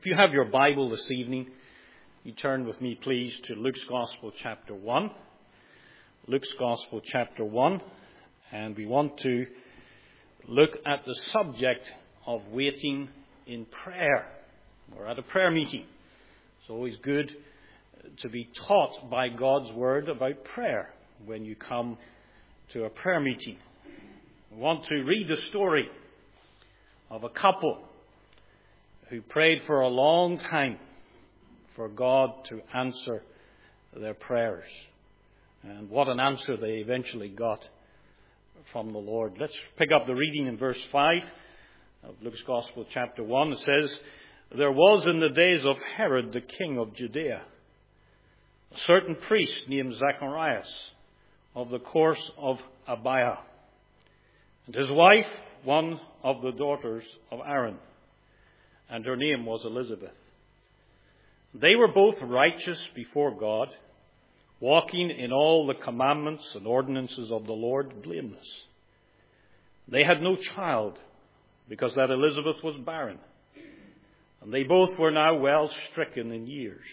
If you have your Bible this evening, you turn with me, please, to Luke's Gospel, chapter 1. Luke's Gospel, chapter 1. And we want to look at the subject of waiting in prayer. We're at a prayer meeting. It's always good to be taught by God's Word about prayer when you come to a prayer meeting. We want to read the story of a couple who prayed for a long time for God to answer their prayers. And what an answer they eventually got from the Lord. Let's pick up the reading in verse 5 of Luke's Gospel, chapter 1. It says, "There was in the days of Herod the king of Judea a certain priest named Zacharias of the course of Abiah, and his wife one of the daughters of Aaron, and her name was Elizabeth. They were both righteous before God, walking in all the commandments and ordinances of the Lord blameless. They had no child, because that Elizabeth was barren, and they both were now well stricken in years.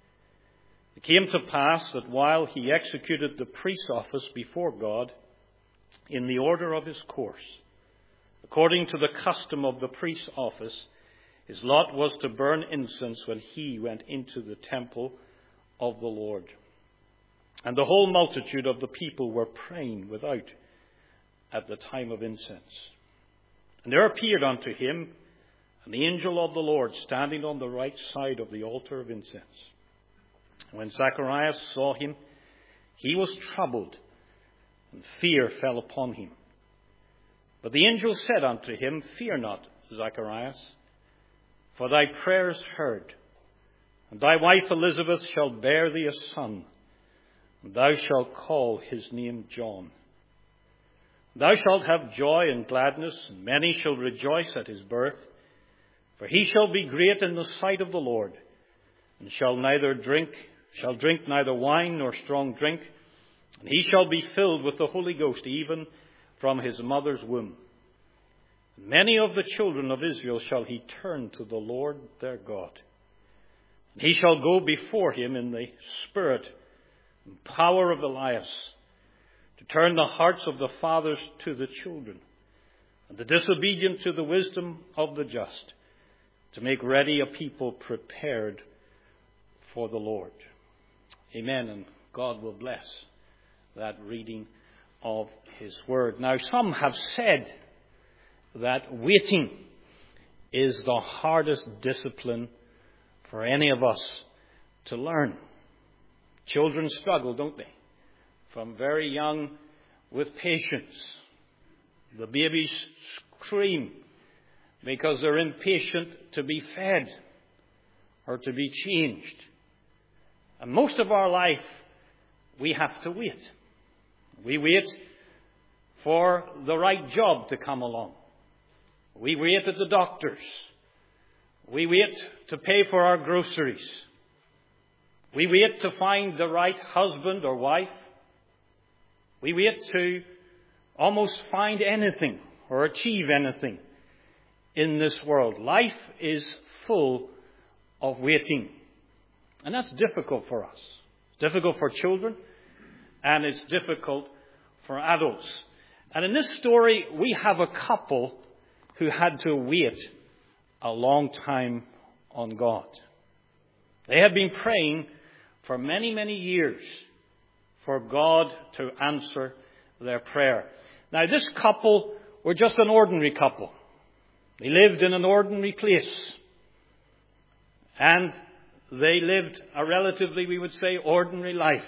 It came to pass that while he executed the priest's office before God in the order of his course, according to the custom of the priest's office, his lot was to burn incense when he went into the temple of the Lord. And the whole multitude of the people were praying without at the time of incense. And there appeared unto him an angel of the Lord standing on the right side of the altar of incense. When Zacharias saw him, he was troubled, and fear fell upon him. But the angel said unto him, Fear not, Zacharias, for thy prayers heard, and thy wife Elizabeth shall bear thee a son, and thou shalt call his name John. Thou shalt have joy and gladness, and many shall rejoice at his birth, for he shall be great in the sight of the Lord, and shall drink neither wine nor strong drink, and he shall be filled with the Holy Ghost even from his mother's womb. Many of the children of Israel shall he turn to the Lord their God. And he shall go before him in the spirit and power of Elias, to turn the hearts of the fathers to the children, and the disobedient to the wisdom of the just, to make ready a people prepared for the Lord." Amen. And God will bless that reading of his word. Now, some have said that waiting is the hardest discipline for any of us to learn. Children struggle, don't they? From very young with patience. The babies scream because they're impatient to be fed or to be changed. And most of our life, we have to wait. We wait for the right job to come along. We wait at the doctor's. We wait to pay for our groceries. We wait to find the right husband or wife. We wait to almost find anything or achieve anything in this world. Life is full of waiting. And that's difficult for us. It's difficult for children, and it's difficult for adults. And in this story, we have a couple who had to wait a long time on God. They had been praying for many, many years for God to answer their prayer. Now, this couple were just an ordinary couple. They lived in an ordinary place. And they lived a relatively, we would say, ordinary life.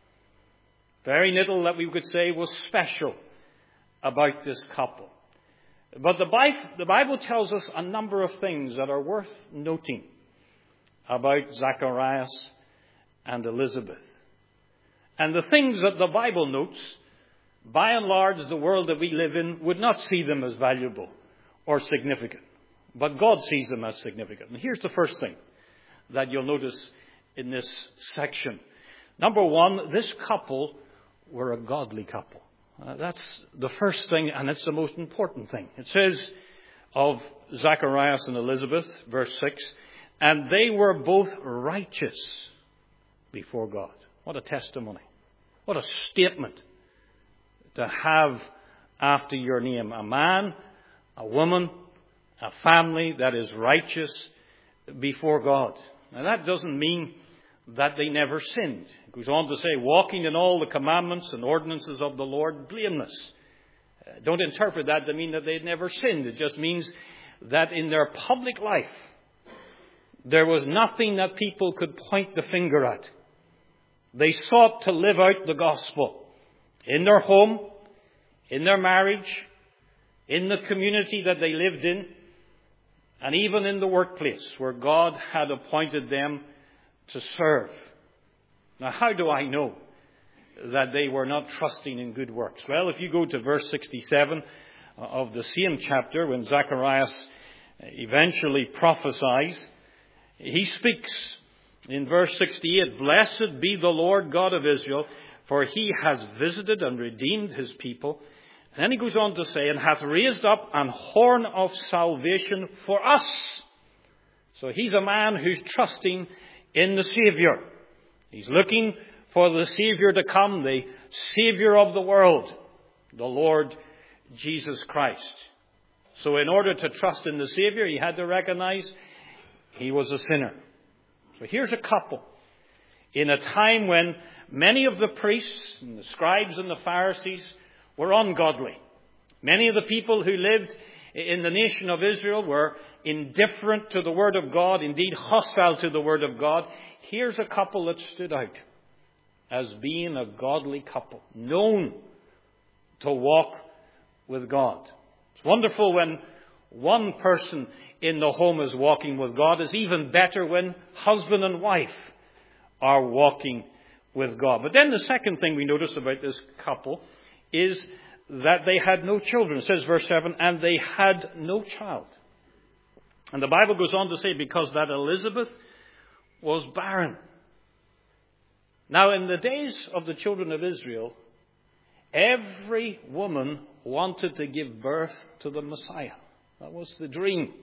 Very little that we could say was special about this couple. But the Bible tells us a number of things that are worth noting about Zacharias and Elizabeth. And the things that the Bible notes, by and large, the world that we live in would not see them as valuable or significant. But God sees them as significant. And here's the first thing that you'll notice in this section. Number one, this couple were a godly couple. That's the first thing, and it's the most important thing. It says of Zacharias and Elizabeth, verse 6, and they were both righteous before God. What a testimony. What a statement to have after your name. A man, a woman, a family that is righteous before God. Now that doesn't mean that they never sinned. It goes on to say, walking in all the commandments and ordinances of the Lord blameless. Don't interpret that to mean that they'd never sinned. It just means that in their public life, there was nothing that people could point the finger at. They sought to live out the gospel in their home, in their marriage, in the community that they lived in, and even in the workplace where God had appointed them to serve. Now, how do I know that they were not trusting in good works? Well, if you go to verse 67 of the same chapter, when Zacharias eventually prophesies, he speaks in verse 68, "Blessed be the Lord God of Israel, for he has visited and redeemed his people." And then he goes on to say, "And hath raised up an horn of salvation for us." So he's a man who's trusting in the Savior. He's looking for the Savior to come, the Savior of the world, the Lord Jesus Christ. So in order to trust in the Savior, he had to recognize he was a sinner. So here's a couple in a time when many of the priests and the scribes and the Pharisees were ungodly. Many of the people who lived in the nation of Israel were indifferent to the Word of God, indeed hostile to the Word of God. Here's a couple that stood out as being a godly couple, known to walk with God. It's wonderful when one person in the home is walking with God. It's even better when husband and wife are walking with God. But then the second thing we notice about this couple is that they had no children. It says, verse 7, "And they had no child." And the Bible goes on to say, because that Elizabeth was barren. Now, in the days of the children of Israel, every woman wanted to give birth to the Messiah. That was the dream.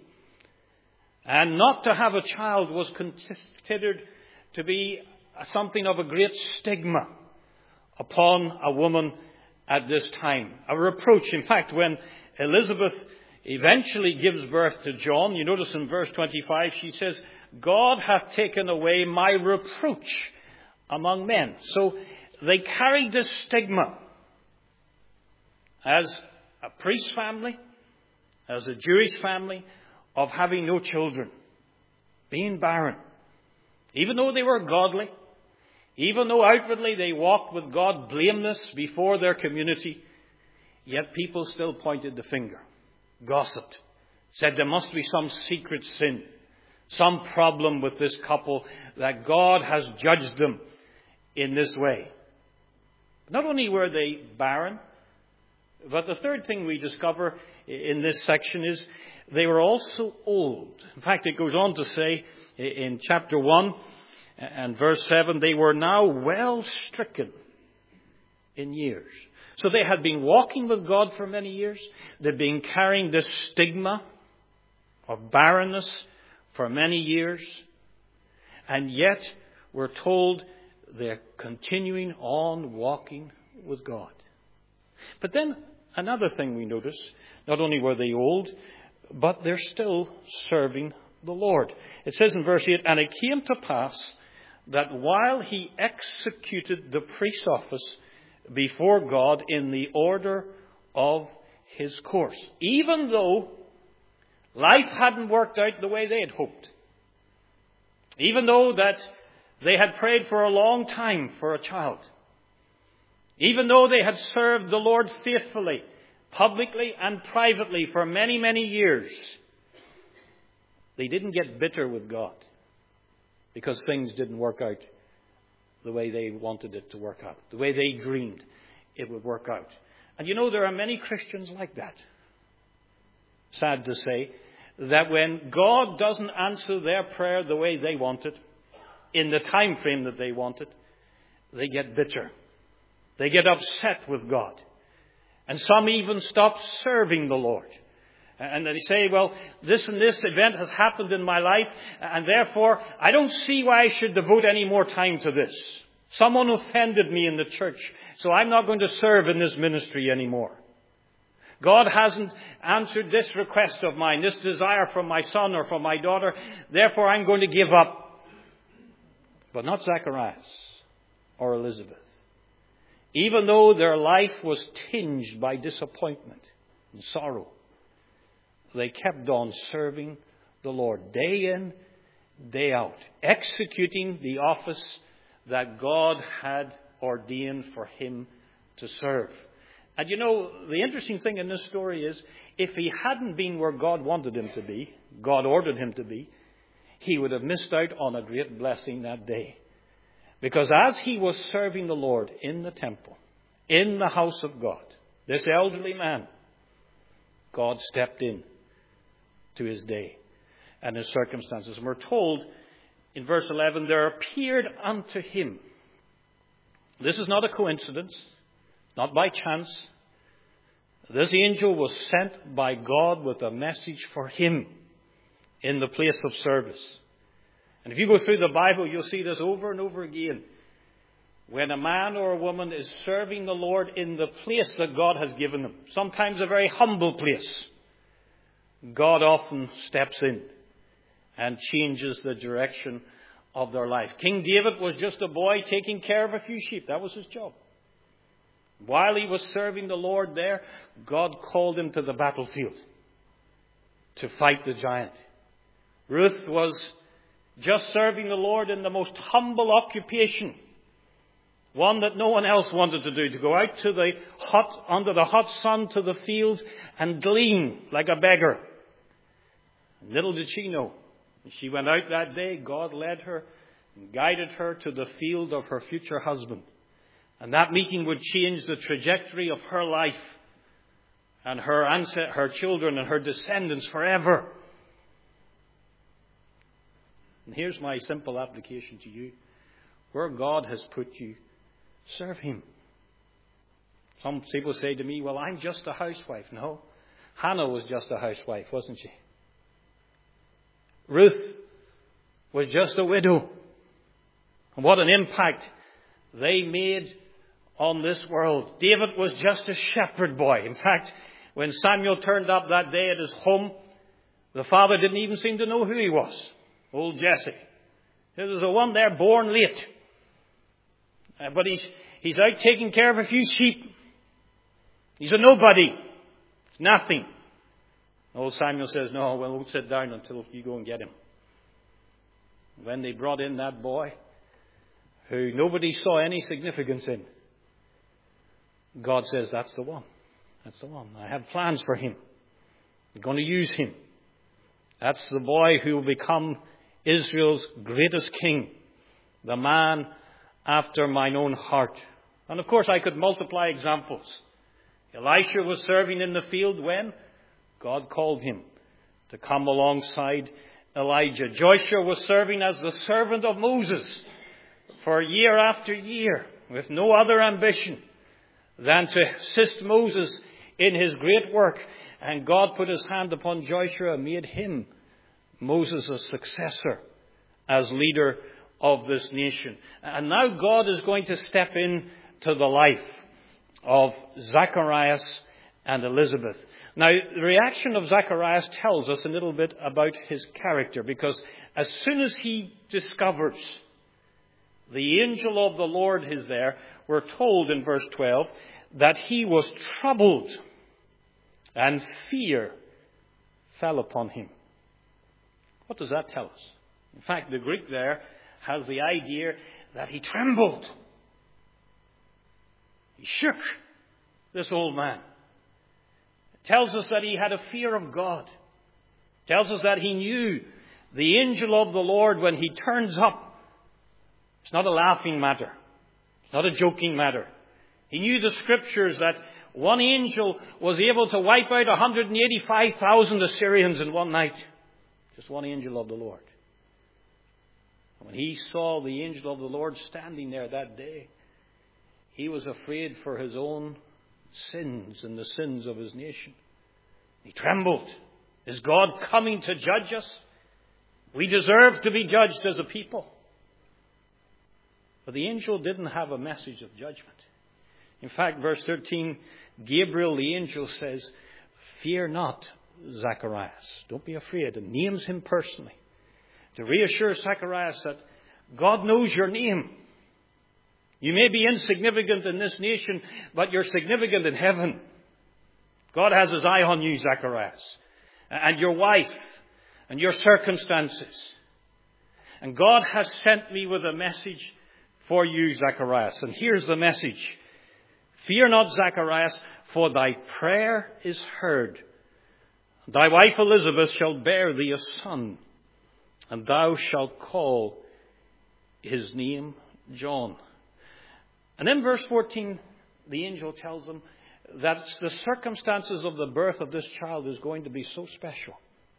And not to have a child was considered to be something of a great stigma upon a woman at this time. A reproach. In fact, when Elizabeth eventually gives birth to John, you notice in verse 25, she says, "God hath taken away my reproach among men." So they carried this stigma as a priest family, as a Jewish family, of having no children, being barren. Even though they were godly, even though outwardly they walked with God blameless before their community, yet people still pointed the finger, gossiped, said there must be some secret sin, some problem with this couple, that God has judged them in this way. Not only were they barren, but the third thing we discover in this section is they were also old. In fact, it goes on to say in chapter 1 and verse 7, they were now well stricken in years. So they had been walking with God for many years. They'd been carrying this stigma of barrenness for many years. And yet, we're told they're continuing on walking with God. But then another thing we notice, not only were they old, but they're still serving the Lord. It says in verse 8, "And it came to pass that while he executed the priest's office before God in the order of his course," even though life hadn't worked out the way they had hoped, even though that they had prayed for a long time for a child, even though they had served the Lord faithfully, publicly and privately for many, many years, they didn't get bitter with God because things didn't work out the way they wanted it to work out, the way they dreamed it would work out. And you know, there are many Christians like that. Sad to say, that when God doesn't answer their prayer the way they want it, in the time frame that they want it, they get bitter. They get upset with God. And some even stop serving the Lord. And they say, well, this and this event has happened in my life, and therefore I don't see why I should devote any more time to this. Someone offended me in the church, so I'm not going to serve in this ministry anymore. God hasn't answered this request of mine, this desire from my son or from my daughter, therefore I'm going to give up. But not Zacharias or Elizabeth. Even though their life was tinged by disappointment and sorrow, they kept on serving the Lord day in, day out, executing the office that God had ordained for him to serve. And you know, the interesting thing in this story is, if he hadn't been where God wanted him to be, God ordered him to be, he would have missed out on a great blessing that day. Because as he was serving the Lord in the temple, in the house of God, this elderly man, God stepped in to his day and his circumstances. And we're told in verse 11, there appeared unto him. This is not a coincidence, not by chance. This angel was sent by God with a message for him in the place of service. And if you go through the Bible, you'll see this over and over again. When a man or a woman is serving the Lord in the place that God has given them, sometimes a very humble place, God often steps in and changes the direction of their life. King David was just a boy taking care of a few sheep. That was his job. While he was serving the Lord there, God called him to the battlefield to fight the giant. Ruth was just serving the Lord in the most humble occupation, one that no one else wanted to do, to go out to the under the hot sun to the field and glean like a beggar. Little did she know, when she went out that day, God led her and guided her to the field of her future husband. And that meeting would change the trajectory of her life and her children and her descendants forever. And here's my simple application to you. Where God has put you, serve him. Some people say to me, well, I'm just a housewife. No, Hannah was just a housewife, wasn't she? Ruth was just a widow. And what an impact they made on this world. David was just a shepherd boy. In fact, when Samuel turned up that day at his home, the father didn't even seem to know who he was. Old Jesse. There was the one there born late. But he's out taking care of a few sheep. He's a nobody. It's nothing. Old Samuel says, no, we won't sit down until you go and get him. When they brought in that boy, who nobody saw any significance in, God says, that's the one. That's the one. I have plans for him. I'm going to use him. That's the boy who will become Israel's greatest king. The man after mine own heart. And of course I could multiply examples. Elisha was serving in the field when God called him to come alongside Elijah. Joshua was serving as the servant of Moses for year after year with no other ambition than to assist Moses in his great work. And God put his hand upon Joshua and made him Moses' successor as leader of this nation. And now God is going to step in to the life of Zacharias and Elizabeth. Now, the reaction of Zacharias tells us a little bit about his character, because as soon as he discovers the angel of the Lord is there, we're told in verse 12 that he was troubled and fear fell upon him. What does that tell us? In fact, the Greek there has the idea that he trembled. He shook, this old man. It tells us that he had a fear of God. It tells us that he knew the angel of the Lord when he turns up. It's not a laughing matter. It's not a joking matter. He knew the scriptures that one angel was able to wipe out 185,000 Assyrians in one night. Just one angel of the Lord. And when he saw the angel of the Lord standing there that day, he was afraid for his own sins and the sins of his nation. He trembled. Is God coming to judge us? We deserve to be judged as a people. But the angel didn't have a message of judgment. In fact, verse 13, Gabriel, the angel, says, "Fear not, Zacharias." Don't be afraid. And names him personally to reassure Zacharias that God knows your name. You may be insignificant in this nation, but you're significant in heaven. God has his eye on you, Zacharias, and your wife, and your circumstances. And God has sent me with a message for you, Zacharias. And here's the message. "Fear not, Zacharias, for thy prayer is heard. Thy wife Elizabeth shall bear thee a son, and thou shalt call his name John." And in verse 14, the angel tells them that the circumstances of the birth of this child is going to be so special.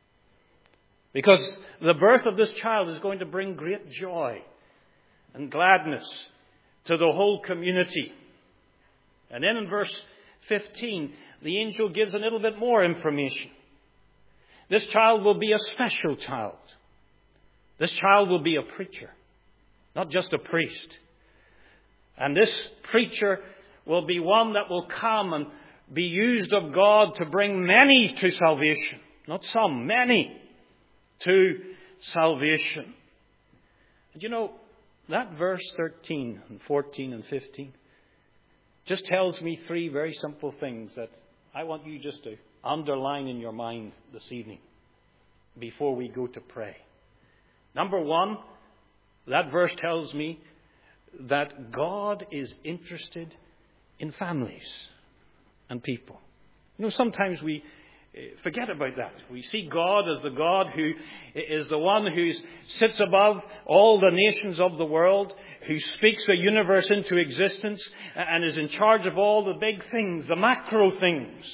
Because the birth of this child is going to bring great joy and gladness to the whole community. And then in verse 15, the angel gives a little bit more information. This child will be a special child. This child will be a preacher, not just a priest. And this preacher will be one that will come and be used of God to bring many to salvation. Not some, many to salvation. And you know, that verse 13 and 14 and 15 just tells me three very simple things that I want you just to underline in your mind this evening before we go to pray. Number one, that verse tells me that God is interested in families and people. You know, sometimes we forget about that. We see God as the God who is the one who sits above all the nations of the world, who speaks the universe into existence and is in charge of all the big things, the macro things.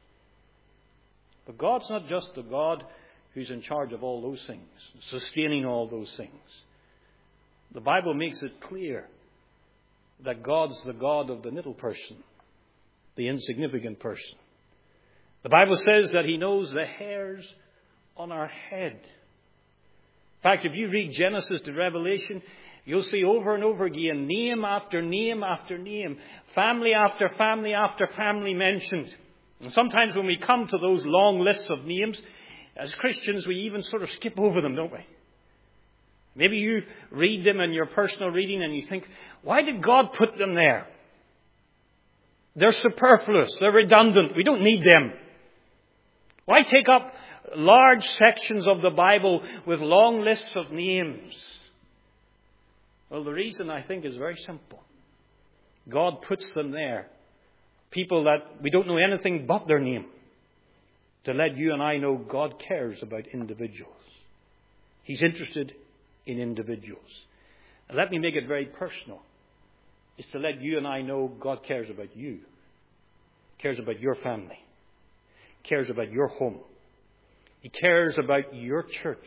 But God's not just the God who's in charge of all those things, sustaining all those things. The Bible makes it clear that God's the God of the little person, the insignificant person. The Bible says that he knows the hairs on our head. In fact, if you read Genesis to Revelation, you'll see over and over again, name after name after name, family after family after family mentioned. And sometimes when we come to those long lists of names, as Christians, we even sort of skip over them, don't we? Maybe you read them in your personal reading and you think, why did God put them there? They're superfluous. They're redundant. We don't need them. Why take up large sections of the Bible with long lists of names? Well, the reason, I think, is very simple. God puts them there. People that we don't know anything but their name. To let you and I know God cares about individuals. He's interested in individuals. And let me make it very personal. It's to let you and I know God cares about you. Cares about your family. Cares about your home. He cares about your church.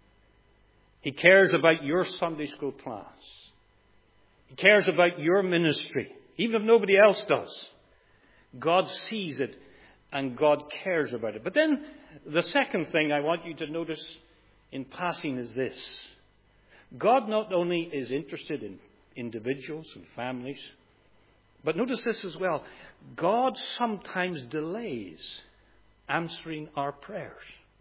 He cares about your Sunday school class. He cares about your ministry, even if nobody else does. God sees it and God cares about it. But then the second thing I want you to notice in passing is this. God not only is interested in individuals and families, but notice this as well. God sometimes delays answering our prayers.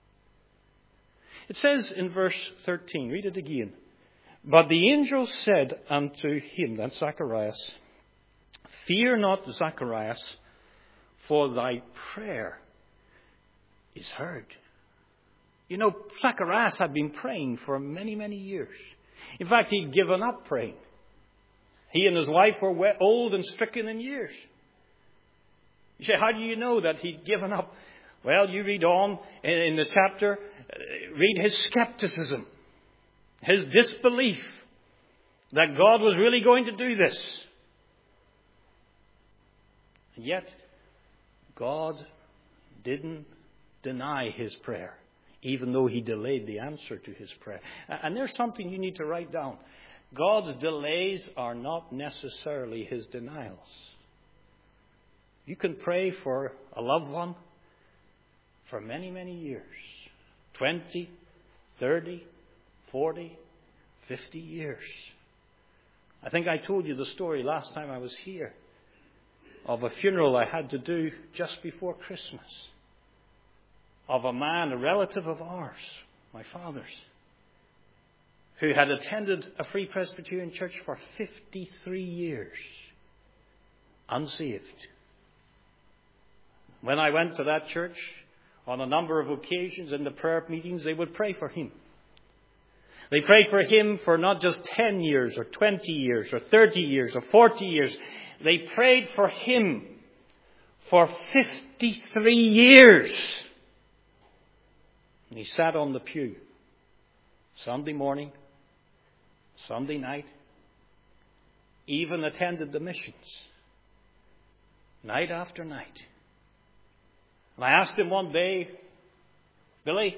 It says in verse 13, read it again. But the angel said unto him, that's Zacharias, "Fear not, Zacharias, for thy prayer is heard." You know, Zacharias had been praying for many, many years. In fact, he'd given up praying. He and his wife were old and stricken in years. You say, how do you know that he'd given up? Well, you read on in the chapter, read his skepticism, his disbelief that God was really going to do this. And yet, God didn't deny his prayer, even though he delayed the answer to his prayer. And there's something you need to write down. God's delays are not necessarily his denials. You can pray for a loved one for many, many years. 20, 30, 40, 50 years. I think I told you the story last time I was here of a funeral I had to do just before Christmas of a man, a relative of ours, my father's, who had attended a Free Presbyterian church for 53 years, unsaved. When I went to that church, on a number of occasions in the prayer meetings, they would pray for him. They prayed for him for not just 10 years or 20 years or 30 years or 40 years. They prayed for him for 53 years. And he sat on the pew Sunday morning, Sunday night, even attended the missions, night after night. And I asked him one day, Billy,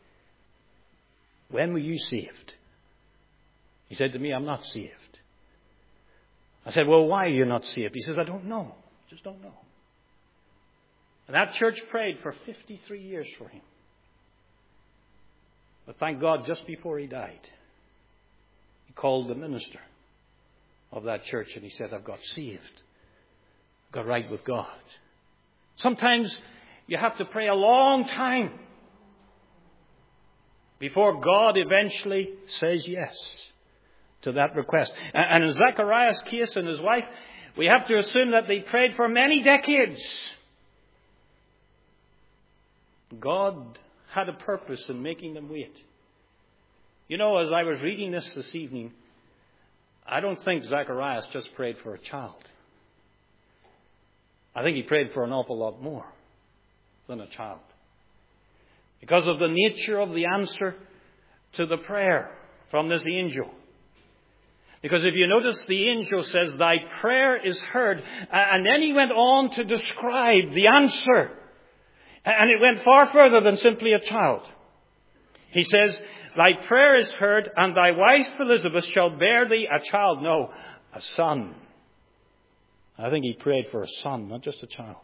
when were you saved? He said to me, I'm not saved. I said, well, why are you not saved? He says, I don't know. I just don't know. And that church prayed for 53 years for him. But thank God, just before he died, he called the minister of that church and he said, I've got saved. I've got right with God. Sometimes you have to pray a long time before God eventually says yes to that request. And in Zacharias' case and his wife, we have to assume that they prayed for many decades. God had a purpose in making them wait. You know, as I was reading this evening, I don't think Zacharias just prayed for a child. I think he prayed for an awful lot more than a child, because of the nature of the answer to the prayer from this angel. Because if you notice, the angel says, thy prayer is heard. And then he went on to describe the answer. And it went far further than simply a child. He says, thy prayer is heard, and thy wife Elizabeth shall bear thee a child. No, a son. I think he prayed for a son, not just a child.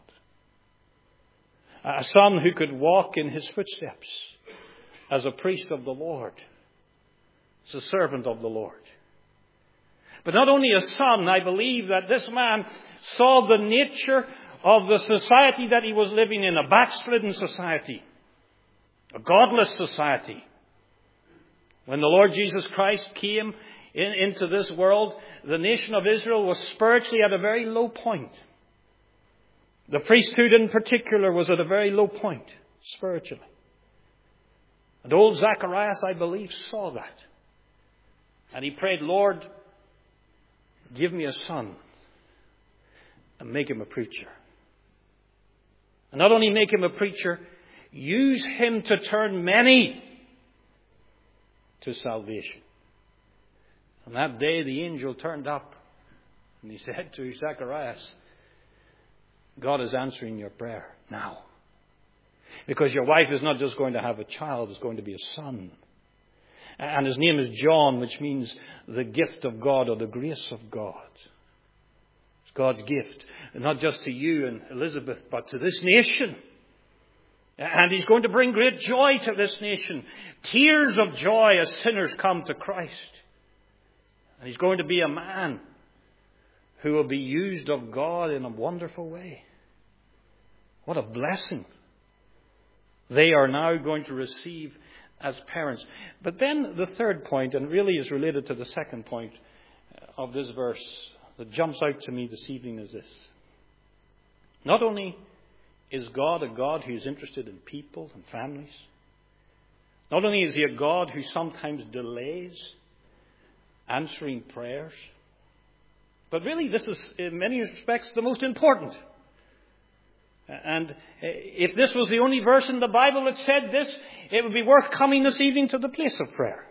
A son who could walk in his footsteps as a priest of the Lord, as a servant of the Lord. But not only a son, I believe that this man saw the nature of the society that he was living in, a backslidden society, a godless society. When the Lord Jesus Christ came into this world, the nation of Israel was spiritually at a very low point. The priesthood in particular was at a very low point spiritually. And old Zacharias, I believe, saw that. And he prayed, Lord, give me a son and make him a preacher. And not only make him a preacher, use him to turn many to salvation. And that day the angel turned up and he said to Zacharias, God is answering your prayer now. Because your wife is not just going to have a child, it's going to be a son. And his name is John, which means the gift of God or the grace of God. It's God's gift, not just to you and Elizabeth, but to this nation. And he's going to bring great joy to this nation. Tears of joy as sinners come to Christ. And he's going to be a man who will be used of God in a wonderful way. What a blessing they are now going to receive as parents. But then the third point, and really is related to the second point of this verse that jumps out to me this evening, is this. Not only is God a God who's interested in people and families, not only is he a God who sometimes delays answering prayers, but really this is in many respects the most important. And if this was the only verse in the Bible that said this, it would be worth coming this evening to the place of prayer.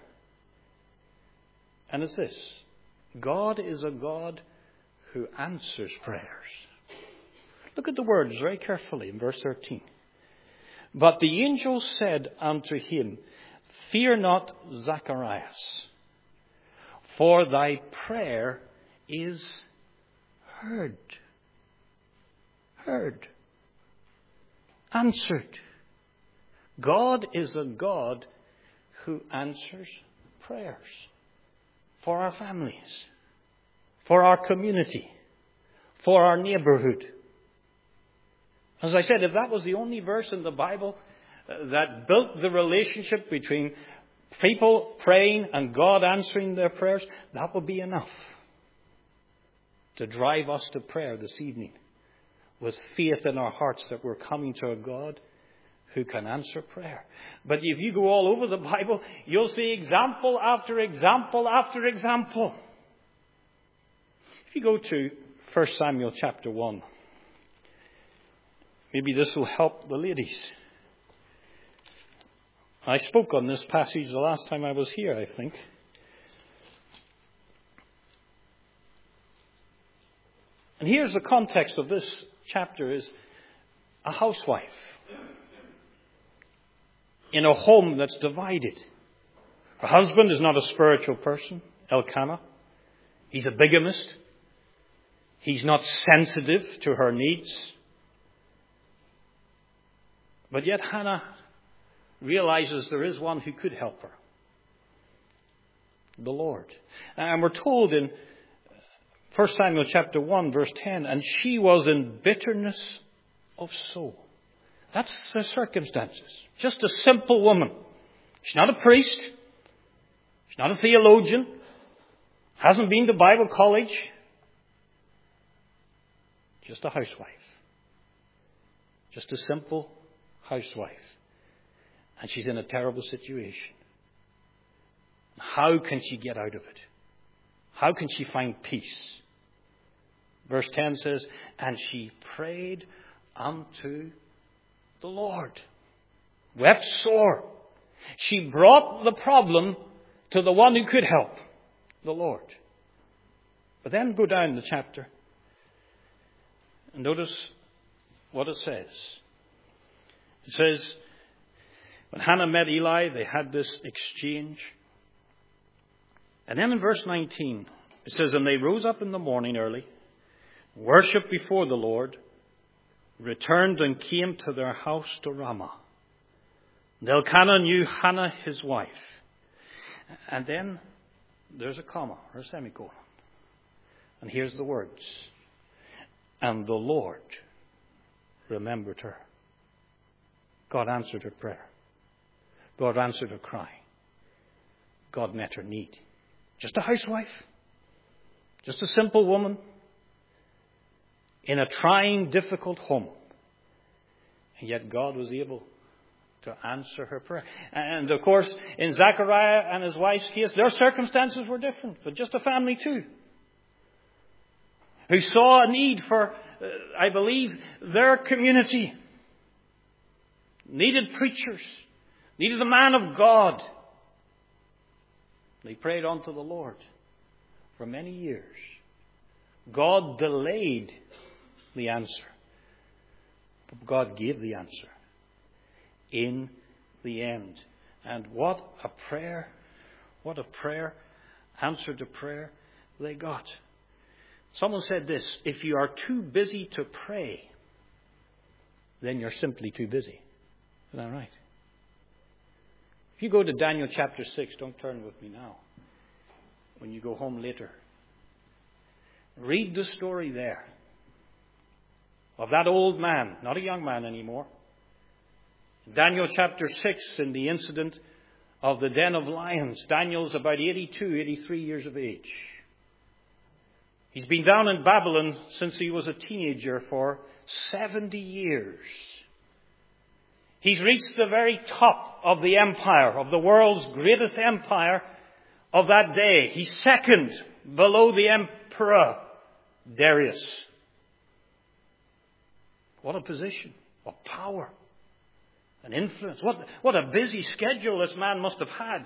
And it's this. God is a God who answers prayers. Look at the words very carefully in verse 13. But the angel said unto him, fear not, Zacharias, for thy prayer is heard. Heard. Answered. God is a God who answers prayers for our families, for our community, for our neighborhood. As I said, if that was the only verse in the Bible that built the relationship between people praying and God answering their prayers, that would be enough to drive us to prayer this evening with faith in our hearts that we're coming to a God who can answer prayer. But if you go all over the Bible, you'll see example after example after example. If you go to 1 Samuel chapter 1, maybe this will help the ladies. I spoke on this passage the last time I was here, I think. And here's the context of this chapter is a housewife in a home that's divided. Her husband is not a spiritual person, Elkanah. He's a bigamist. He's not sensitive to her needs. But yet Hannah realizes there is one who could help her. The Lord. And we're told in 1 Samuel chapter 1 verse 10, and she was in bitterness of soul. That's the circumstances. Just a simple woman. She's not a priest. She's not a theologian. Hasn't been to Bible college. Just a housewife. Just a simple housewife. And she's in a terrible situation. How can she get out of it? How can she find peace? Verse 10 says, and she prayed unto the Lord. Wept sore. She brought the problem to the one who could help, the Lord. But then go down the chapter and notice what it says. It says, when Hannah met Eli, they had this exchange. And then in verse 19, it says, and they rose up in the morning early, worshipped before the Lord, returned and came to their house to Ramah. And Elkanah knew Hannah his wife. And then there's a comma or a semicolon. And here's the words. And the Lord remembered her. God answered her prayer. God answered her cry. God met her need. Just a housewife. Just a simple woman. In a trying, difficult home. And yet God was able to answer her prayer. And of course, in Zechariah and his wife's case, their circumstances were different. But just a family too. Who saw a need for, I believe, their community. Needed preachers. Needed a man of God. They prayed unto the Lord for many years. God delayed the answer. But God gave the answer in the end. And what a prayer answer to prayer they got. Someone said this, if you are too busy to pray, then you're simply too busy. Isn't that right? If you go to Daniel chapter 6, don't turn with me now. When you go home later, read the story there of that old man, not a young man anymore. Daniel chapter 6, in the incident of the den of lions. Daniel's about 82, 83 years of age. He's been down in Babylon since he was a teenager for 70 years. He's reached the very top of the empire, of the world's greatest empire of that day. He's second below the emperor Darius. What a position, what power, and influence. What a busy schedule this man must have had.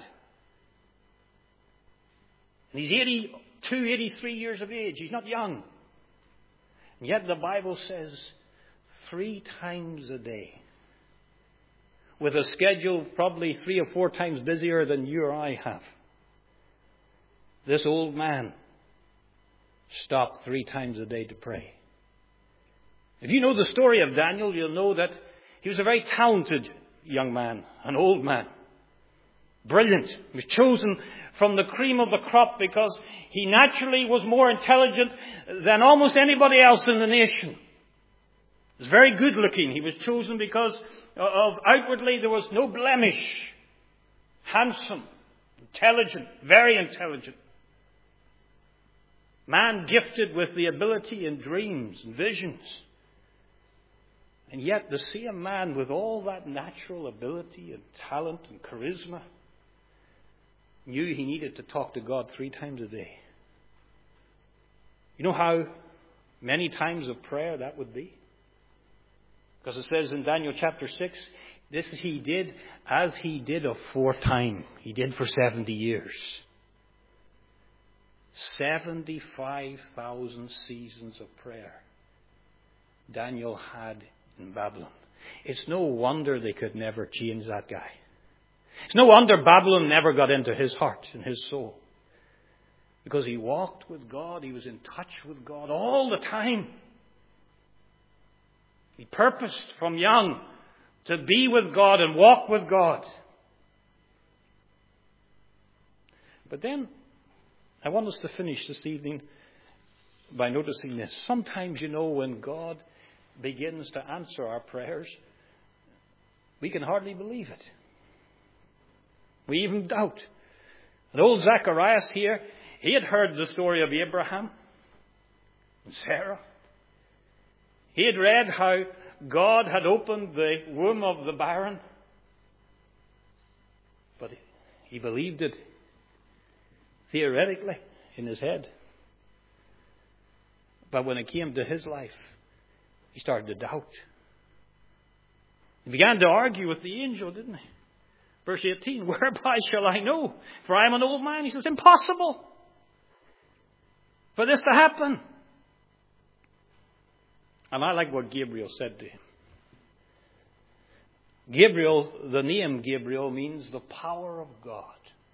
And he's 82, 83 years of age. He's not young. And yet the Bible says 3 times a day, with a schedule probably 3 or 4 times busier than you or I have, this old man stopped 3 times a day to pray. If you know the story of Daniel, you'll know that he was a very talented young man, an old man. Brilliant. He was chosen from the cream of the crop because he naturally was more intelligent than almost anybody else in the nation. He was very good looking. He was chosen because of outwardly there was no blemish. Handsome, intelligent, very intelligent. Man gifted with the ability in dreams and visions. And yet the same man with all that natural ability and talent and charisma knew he needed to talk to God 3 times a day. You know how many times of prayer that would be? Because it says in Daniel chapter 6, this he did as he did aforetime. He did for 70 years. 75,000 seasons of prayer Daniel had in Babylon. It's no wonder they could never change that guy. It's no wonder Babylon never got into his heart and his soul. Because he walked with God. He was in touch with God all the time. He purposed from young to be with God and walk with God. But then, I want us to finish this evening by noticing this. Sometimes, when God begins to answer our prayers, we can hardly believe it. We even doubt. And old Zacharias here, he had heard the story of Abraham and Sarah. He had read how God had opened the womb of the barren. But he believed it theoretically in his head. But when it came to his life, he started to doubt. He began to argue with the angel, didn't he? Verse 18, whereby shall I know? For I am an old man. He says, impossible for this to happen. And I like what Gabriel said to him. Gabriel, the name Gabriel means the power of God.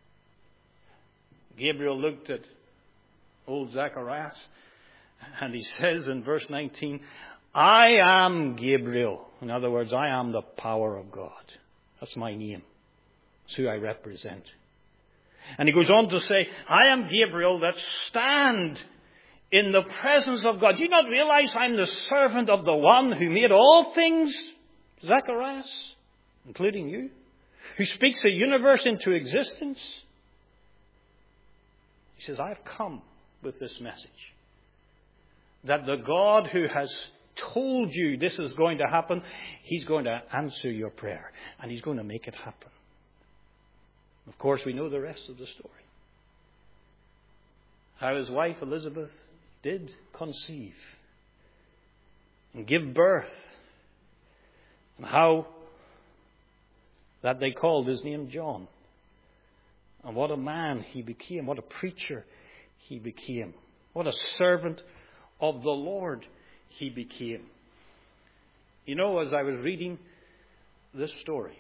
Gabriel looked at old Zacharias and he says in verse 19, I am Gabriel. In other words, I am the power of God. That's my name. That's who I represent. And he goes on to say, I am Gabriel that stand in the presence of God. Do you not realize I'm the servant of the one who made all things, Zacharias, including you, who speaks a universe into existence? He says, I've come with this message. That the God who has told you this is going to happen, He's going to answer your prayer. And He's going to make it happen. Of course, we know the rest of the story. How his wife Elizabeth did conceive and give birth. And how that they called his name John. And what a man he became. What a preacher he became. What a servant of the Lord he became. As I was reading this story,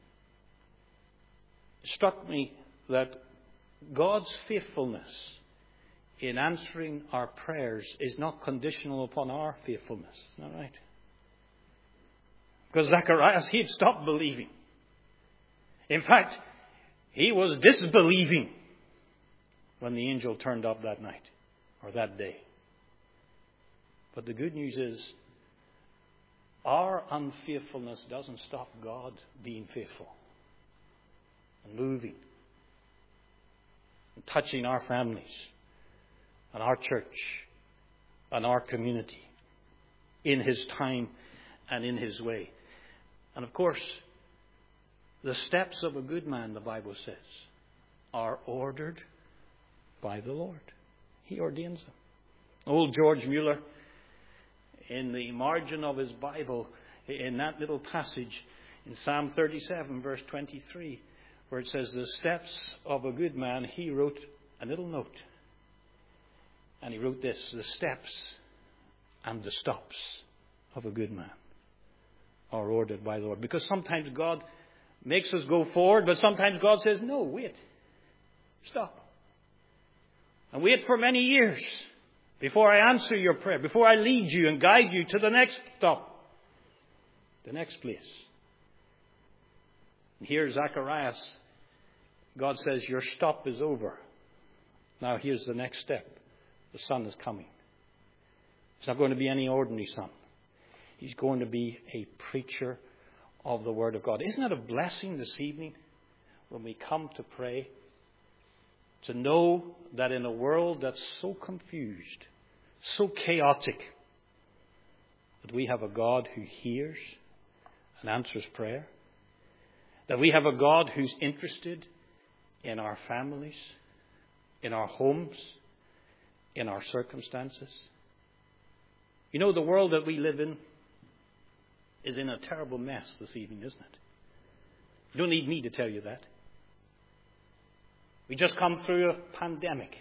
it struck me that God's faithfulness in answering our prayers is not conditional upon our faithfulness. Isn't that right? Because Zacharias, he had stopped believing. In fact, he was disbelieving when the angel turned up that night or that day. But the good news is, our unfaithfulness doesn't stop God being faithful and moving and touching our families and our church and our community in His time and in His way. And of course, the steps of a good man, the Bible says, are ordered by the Lord. He ordains them. Old George Mueller, in the margin of his Bible, in that little passage in Psalm 37, verse 23, where it says, the steps of a good man, he wrote a little note. And he wrote this, the steps and the stops of a good man are ordered by the Lord. Because sometimes God makes us go forward, but sometimes God says, no, wait. Stop. And wait for many years before I answer your prayer, before I lead you and guide you to the next stop, the next place. And here, Zacharias, God says, your stop is over. Now here's the next step. The Son is coming. It's not going to be any ordinary Son. He's going to be a preacher of the Word of God. Isn't it a blessing this evening when we come to pray to know that in a world that's so confused, so chaotic, that we have a God who hears and answers prayer? That we have a God who's interested in our families, in our homes, in our circumstances? You know, the world that we live in is in a terrible mess this evening, isn't it? You don't need me to tell you that. We just come through a pandemic.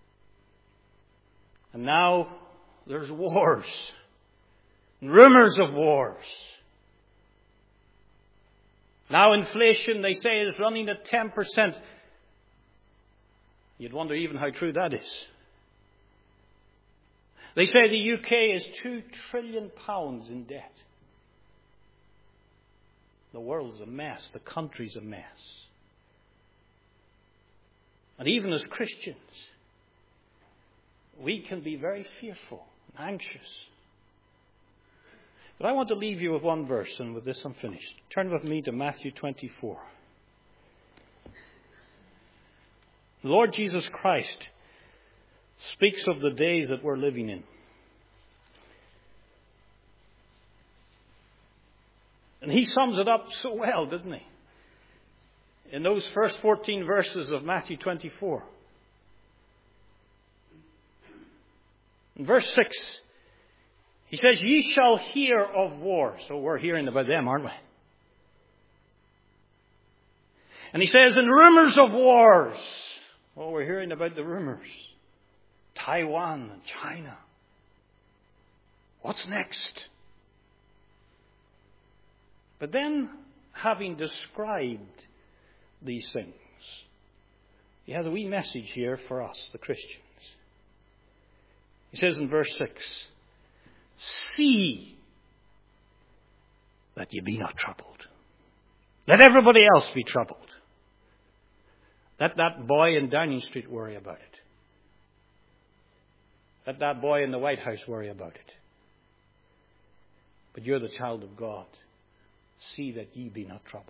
And now there's wars. Rumors of wars. Now inflation, they say, is running at 10%. You'd wonder even how true that is. They say the UK is £2 trillion in debt. The world's a mess. The country's a mess. And even as Christians, we can be very fearful and anxious. But I want to leave you with one verse, and with this I'm finished. Turn with me to Matthew 24. The Lord Jesus Christ speaks of the days that we're living in. And he sums it up so well, doesn't he? In those first 14 verses of Matthew 24. In verse 6, he says, ye shall hear of wars. So we're hearing about them, aren't we? And he says, and rumors of wars. Well, we're hearing about the rumors. Taiwan and China. What's next? But then, having described these things, he has a wee message here for us, the Christians. He says in verse 6, see that ye be not troubled. Let everybody else be troubled. Let that boy in Downing Street worry about it. Let that boy in the White House worry about it. But you're the child of God. See that ye be not troubled.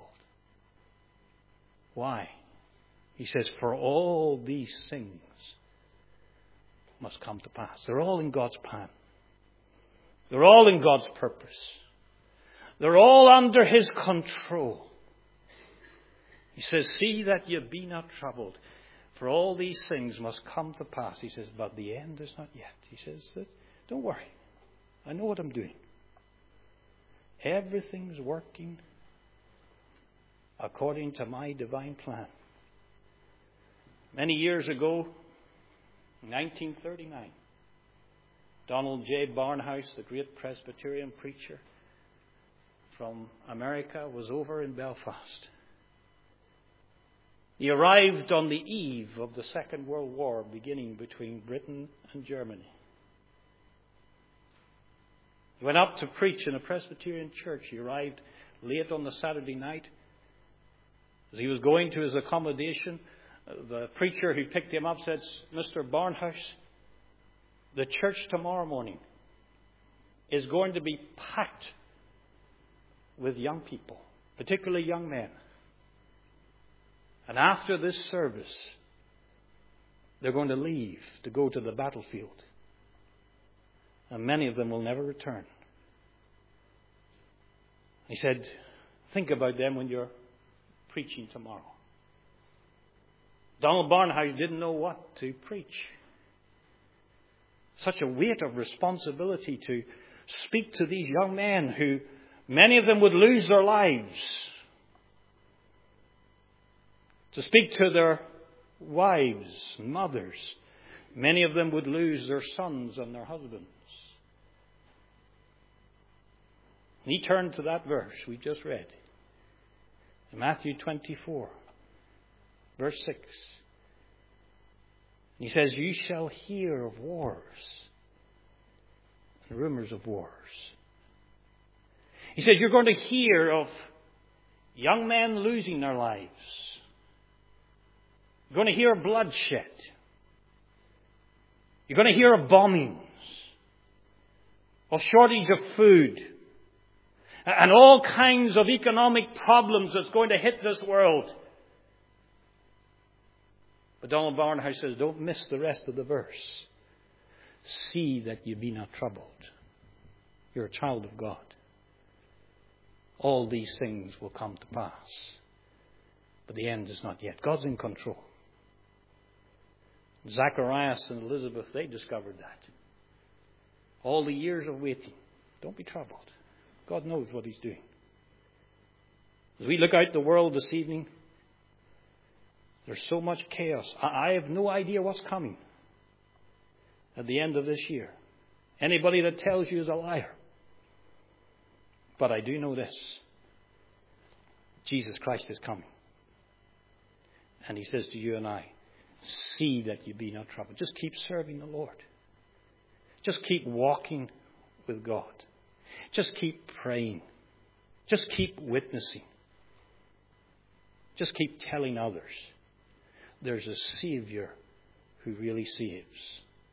Why? He says, for all these things must come to pass. They're all in God's plan. They're all in God's purpose. They're all under His control. He says, see that ye be not troubled. For all these things must come to pass. He says, but the end is not yet. He says, don't worry. I know what I'm doing. Everything's working according to my divine plan. Many years ago, 1939, Donald J. Barnhouse, the great Presbyterian preacher from America, was over in Belfast. He arrived on the eve of the Second World War beginning between Britain and Germany. He went up to preach in a Presbyterian church. He arrived late on the Saturday night. As he was going to his accommodation, the preacher who picked him up said, Mr. Barnhouse, the church tomorrow morning is going to be packed with young people, particularly young men. And after this service, they're going to leave to go to the battlefield. And many of them will never return. He said, think about them when you're preaching tomorrow. Donald Barnhouse didn't know what to preach. Such a weight of responsibility to speak to these young men who, many of them would lose their lives. To speak to their wives, mothers. Many of them would lose their sons and their husbands. And he turned to that verse we just read. In Matthew 24, verse 6. And he says, you shall hear of wars and rumors of wars. He says, you're going to hear of Young men losing their lives. You're going to hear of bloodshed. You're going to hear of bombings, of shortage of food, and all kinds of economic problems that's going to hit this world. But Donald Barnhouse says, don't miss the rest of the verse. See that you be not troubled. You're a child of God. All these things will come to pass. But the end is not yet. God's in control. Zacharias and Elizabeth, they discovered that. All the years of waiting. Don't be troubled. God knows what He's doing. As we look out the world this evening, there's so much chaos. I have no idea what's coming at the end of this year. Anybody that tells you is a liar. But I do know this. Jesus Christ is coming. And He says to you and I, see that you be not troubled. Just keep serving the Lord. Just keep walking with God. Just keep praying. Just keep witnessing. Just keep telling others there's a Savior who really saves.